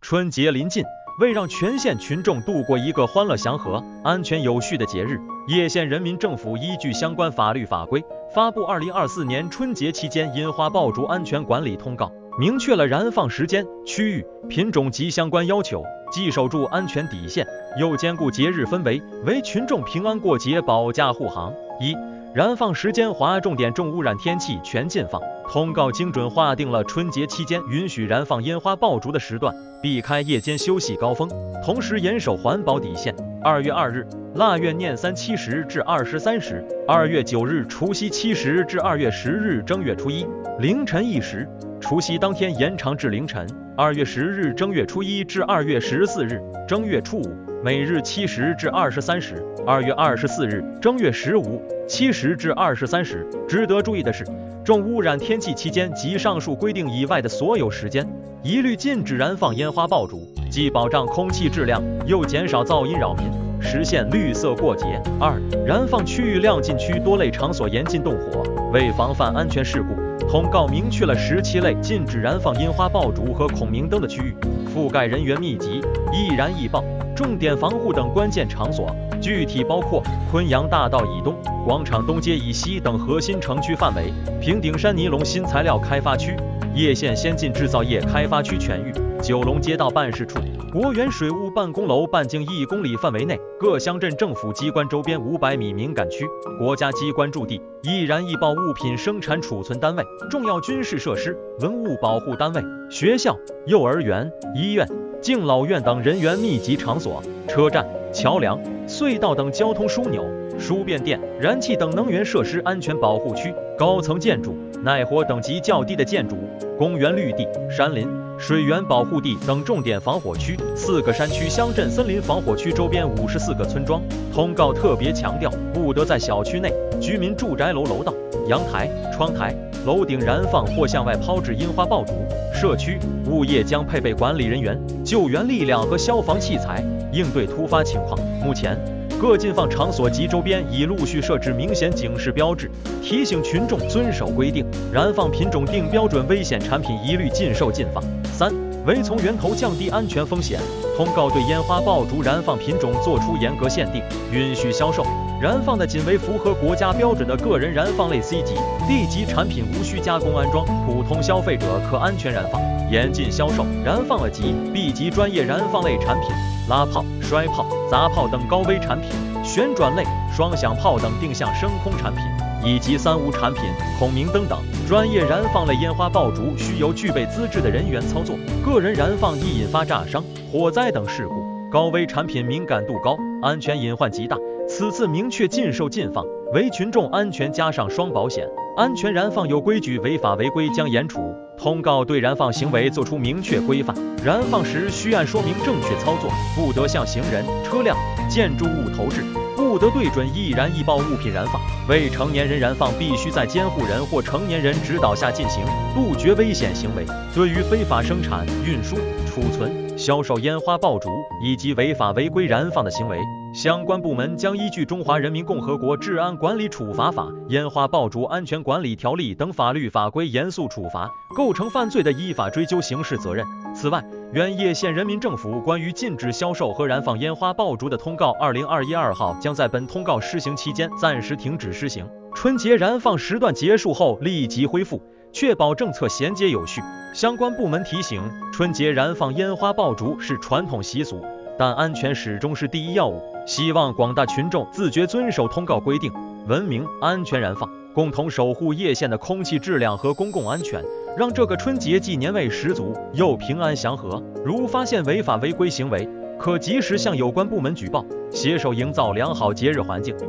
春节临近，为让全县群众度过一个欢乐祥和、安全有序的节日，叶县人民政府依据相关法律法规，发布2024年春节期间烟花爆竹安全管理通告，明确了燃放时间、区域、品种及相关要求，既守住安全底线，又兼顾节日氛围，为群众平安过节保驾护航。燃放时间划重点重污染天气全禁放。通告精准划定了春节期间允许燃放烟花爆竹的时段，避开夜间休息高峰，同时严守环保底线。2月2日腊月廿三7时至23时，2月9日除夕7时至2月10日正月初一凌晨1时，除夕当天延长至凌晨。2月10日正月初一至2月14日正月初五，每日7时至23时。2月24日正月15 7时至23时。值得注意的是，重污染天气期间及上述规定以外的所有时间，一律禁止燃放烟花爆竹，既保障空气质量，又减少噪音扰民，实现绿色过节。燃放区域亮禁区多类场所严禁动火。为防范安全事故，通告明确了17类禁止燃放烟花爆竹和孔明灯的区域，覆盖人员密集、易燃易爆、重点防护等关键场所，具体包括昆阳大道以东、广场东街以西等核心城区范围，平顶山尼龙新材料开发区、叶县先进制造业开发区全域、九龙街道办事处、国园水务办公楼半径1公里范围内各乡镇政府机关周边500米敏感区、国家机关驻地、易燃易爆物品生产储存单位、重要军事设施、文物保护单位、学校、幼儿园、医院、敬老院等人员密集场所、车站、桥梁、隧道等交通枢纽、输变电、燃气等能源设施安全保护区、高层建筑、耐火等级较低的建筑物、公园绿地、山林、水源保护地等重点防火区，4个山区乡镇森林防火区周边54个村庄。通告特别强调，不得在小区内、居民住宅楼楼道、阳台、窗台、楼顶燃放或向外抛掷烟花爆竹。社区、物业将配备管理人员、救援力量和消防器材，应对突发情况。目前，各禁放场所及周边已陆续设置明显警示标志，提醒群众遵守规定。燃放品种定标准危险产品一律禁售禁放。为从源头降低安全风险，通告对烟花爆竹燃放品种作出严格限定，允许销售、燃放的仅为符合国家标准的个人燃放类 C 级、D 级产品，无需加工安装，普通消费者可安全燃放。严禁销售、燃放A级、B 级专业燃放类产品、拉炮、摔炮、砸炮等高危产品、旋转类、双响炮等定向升空产品，以及3无产品、孔明灯等。专业燃放类烟花爆竹需由具备资质的人员操作，个人燃放易引发炸伤、火灾等事故。高危产品敏感度高，安全隐患极大，此次明确禁售禁放，为群众安全加上双保险。安全燃放有规矩违法违规将严处。通告对燃放行为作出明确规范，燃放时需按说明正确操作，不得向行人、车辆、建筑物投掷，不得对准易燃易爆物品燃放。未成年人燃放必须在监护人或成年人指导下进行，杜绝危险行为。对于非法生产、运输、储存、销售烟花爆竹以及违法违规燃放的行为，相关部门将依据《中华人民共和国治安管理处罚法》、《烟花爆竹安全管理条例》等法律法规严肃处罚，构成犯罪的依法追究刑事责任。此外，原叶县人民政府关于禁止销售和燃放烟花爆竹的通告2021-2号将在本通告施行期间暂时停止施行，春节燃放时段结束后立即恢复，确保政策衔接有序。相关部门提醒，春节燃放烟花爆竹是传统习俗，但安全始终是第一要务，希望广大群众自觉遵守通告规定，文明安全燃放，共同守护叶县的空气质量和公共安全，让这个春节既年味十足又平安祥和。如发现违法违规行为，可及时向有关部门举报，携手营造良好节日环境。